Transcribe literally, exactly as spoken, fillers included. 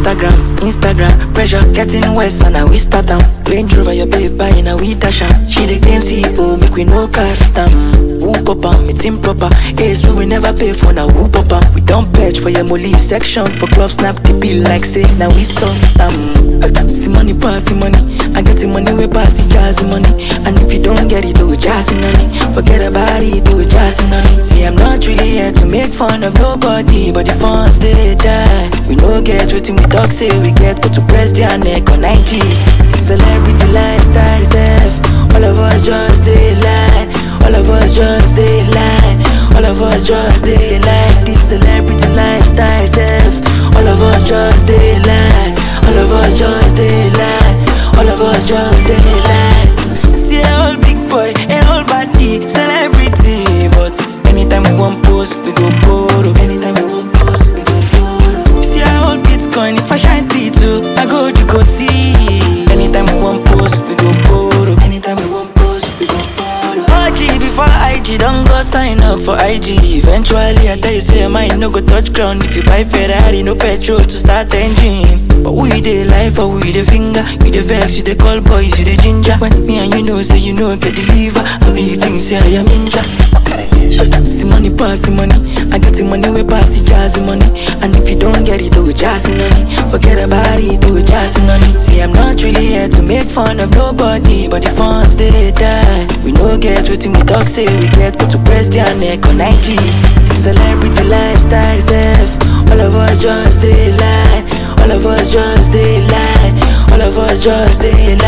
Instagram, Instagram, pressure getting worse and now we start them. Range Rover your baby buying a we dash am. She the claim C E O, make we no cast them. Who pop am, it's improper. Hey, so we never pay for now. Who pop am? We don't pledge for your molly section. For club snap the bill like say now we saw them. See money pass the money, I get the money we pass the jazzy money. And if you don't get it, do jazzy money. Forget about it, do jazzy money. See I'm not really here to make fun of nobody, but the funds they die. We no get waiting we talk say we get, but to press their neck on I G. Celebrity lifestyle self, all of us just they lie. All of us just they lie. All of us just they lie. This celebrity lifestyle self, all of us just they lie. All of us just they lie. All of us just they lie. See a old big boy, a old body, celebrity, but anytime we want post, we go borrow. Anytime we want post, we go borrow. See a old Bitcoin, if I shine too, I go to go see. Anytime we want post, we go borrow. Anytime we want post, we go borrow. O G before I G, don't go sign up for I G. Eventually, I tell you say mine no go touch ground. If you buy Ferrari, no petrol to start engine. But we dey life or we dey finger. We dey vex, you dey call boys, you dey ginger. When me and you know say you know get the liver, I mean you think say I am ninja. See money pass the money, I get the money we pass the jazzy money. And if you don't get it, do jazzy money. Forget about it, do jazzy money. See I'm not really here to make fun of nobody, but the funds they die. We no get waiting we talk say we get, but to press their neck on I G. Celebrity lifestyle self, all of us just they lie. All of us just they lie. All of us just they lie.